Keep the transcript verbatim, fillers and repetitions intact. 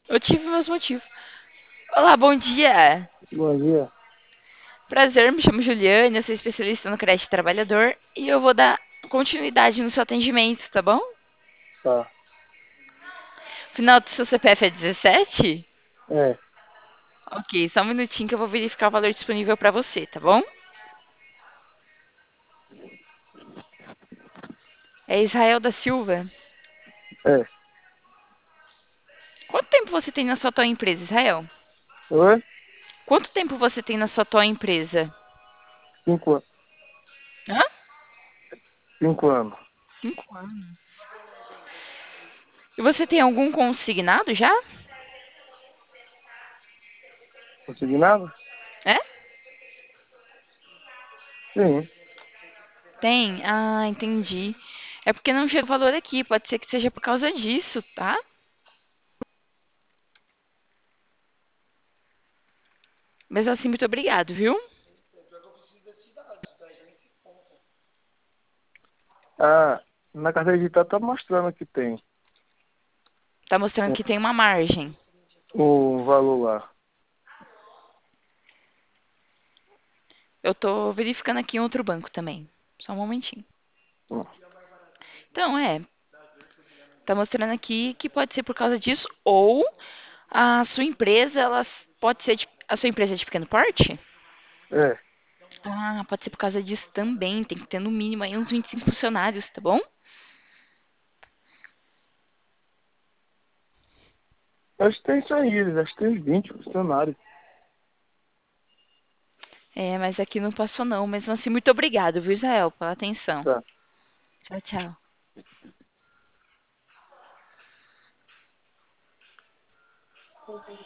Eu tive meus motivos. Olá, bom dia. Bom dia. Prazer, me chamo Juliane, eu sou especialista no crédito trabalhador e eu vou dar continuidade no seu atendimento, tá bom? Tá. Final do seu C P F é dezessete? É, Ok, só um minutinho que eu vou verificar o valor disponível para você, tá bom? É Israel da Silva. é. Quanto tempo você tem na sua atual empresa, Israel? Oi? Quanto tempo você tem na sua atual empresa? Cinco, an- Hã? cinco anos. Cinco anos. E você tem algum consignado já? Consegui nada? É? Sim. Tem? Ah, entendi. É porque não chega o valor aqui, pode ser que seja por causa disso, tá? Mas assim, muito obrigado, viu? Ah, na carteira digital tá mostrando que tem Tá mostrando que tem uma margem. o valor lá. Eu tô verificando aqui em outro banco também. Só um momentinho. Hum. Então, é, tá mostrando aqui que pode ser por causa disso ou a sua empresa, ela pode ser de, a sua empresa é de pequeno porte? É, Ah, pode ser por causa disso também. Tem que ter no mínimo aí uns vinte e cinco funcionários, tá bom? acho que tem isso aí, acho que tem uns vinte funcionários. É, mas aqui não passou não. Mesmo assim, muito obrigado, viu, Israel, pela atenção. Tá. Tchau, tchau.